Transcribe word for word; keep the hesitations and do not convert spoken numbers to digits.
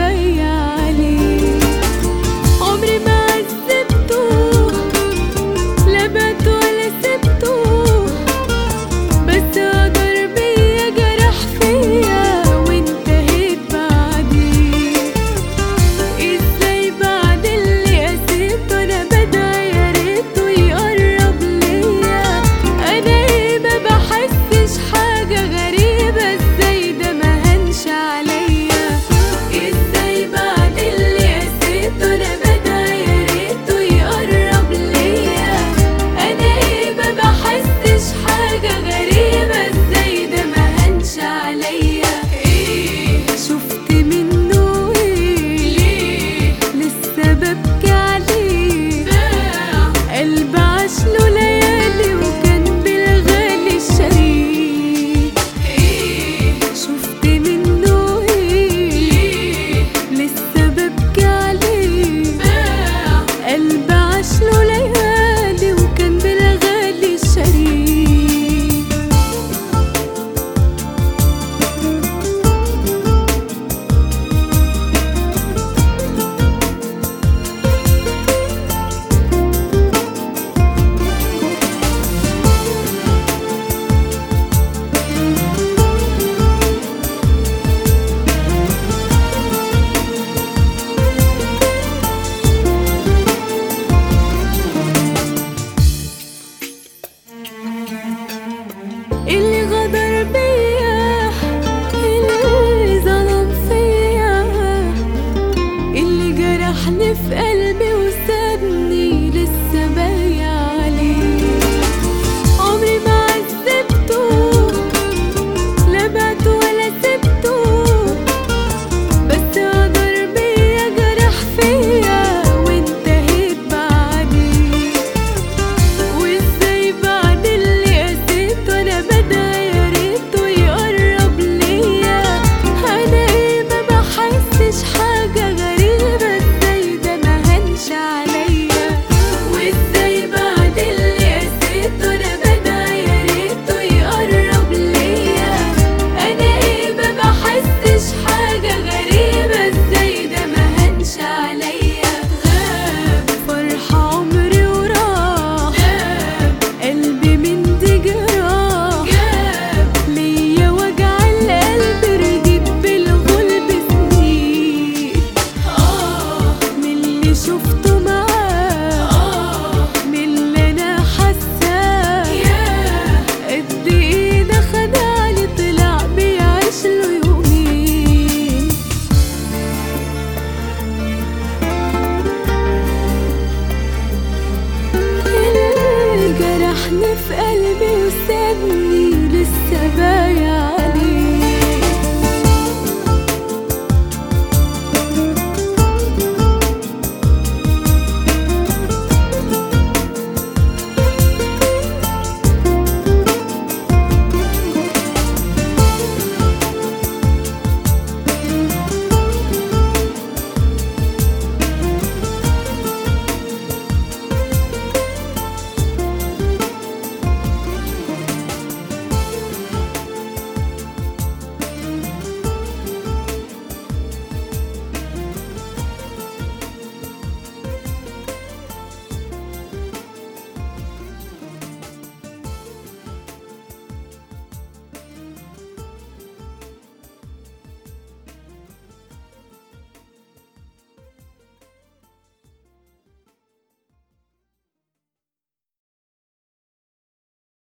بايع عليه. عمري ما عذبته لا بات ولا سبته، بس قدر بيا جرح فيا وانتهيت بعديه. ازاي بعد اللي قسيته انا بدعي يا ريته يقرب ليا؟ انا ايه ما بحسش حاجة غريبة، ازاي ده ما هنش عليا؟ ازاي بعد اللي قسيته انا بدعي يا ريته يقرب ليا؟ انا ايه ما بحسش حاجة غريبة، ازاي ده ما هنش عليا؟ ايه شفت منه ايه؟ ليه لسه ببكي عليه؟ قلب عاشله ليالي وكان بالغالي الشريك. ايه شفت منه ايه؟ لسه ببكي عليه. قلب عاشله ليالي وكان بالغالي الشريك. اللي غدر بيا، اللي ظلم فيا، اللي جرحني في قلبي وسابني لسه بايع عليه. عمري ما عذبته لا بات ولا سبته، بس قدر بيا جرح فيا وانتهيت بعديه. وازاي بعد اللي قسيته انا بدعي يا ريته يقرب ليا؟ انا ايه ما بحسش حاجة غريبة، ازاي ده ما هنش عليا؟ وازاي بعد اللي قسيته انا بدعي يا ريته يقرب ليا؟ انا ايه ما بحسش حاجة غريبة، ازاي ده ما هنش عليا؟ غاب فرح عمري وراح، غاب قلبي من دي جراح، جاب ليا وجع القلب رديت بالغلب سنين. اه من اللي شفته معاه، اه من اللي انا حاساه، ياه قد ايه ده خدعني طلع بيعيش له يومين. اللي جرحني في قلبي وسابني لسه بايع عليه.